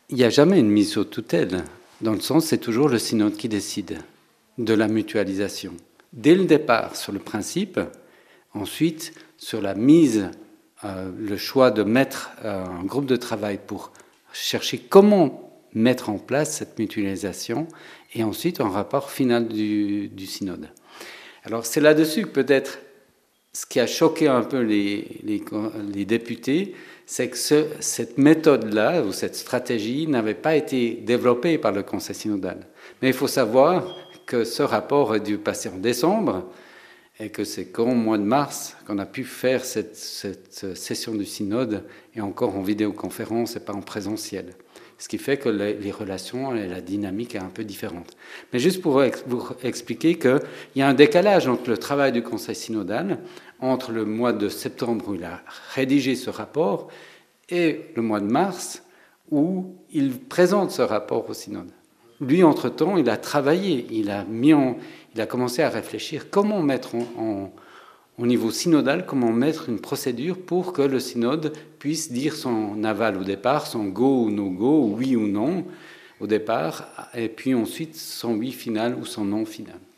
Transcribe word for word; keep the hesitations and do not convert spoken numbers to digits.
il n'y a jamais une mise sous tutelle. Dans le sens, c'est toujours le synode qui décide de la mutualisation. Dès le départ, sur le principe, ensuite, sur la mise, euh, le choix de mettre euh, un groupe de travail pour chercher comment mettre en place cette mutualisation, et ensuite un rapport final du, du synode. Alors c'est là-dessus que peut-être ce qui a choqué un peu les, les, les députés, c'est que ce, cette méthode-là, ou cette stratégie, n'avait pas été développée par le Conseil synodal. Mais il faut savoir que ce rapport a dû passer en décembre, et que c'est qu'au mois de mars qu'on a pu faire cette, cette session du synode, et encore en vidéoconférence et pas en présentiel. Ce qui fait que les relations et la dynamique est un peu différente. Mais juste pour vous expliquer qu'il y a un décalage entre le travail du Conseil synodal, entre le mois de septembre où il a rédigé ce rapport, et le mois de mars où il présente ce rapport au synode. Lui, entre-temps, il a travaillé, il a, mis en, il a commencé à réfléchir comment mettre en, en, au niveau synodal, comment mettre une procédure pour que le synode puisse dire son aval au départ, son go ou no go, oui ou non au départ, et puis ensuite son oui final ou son non final.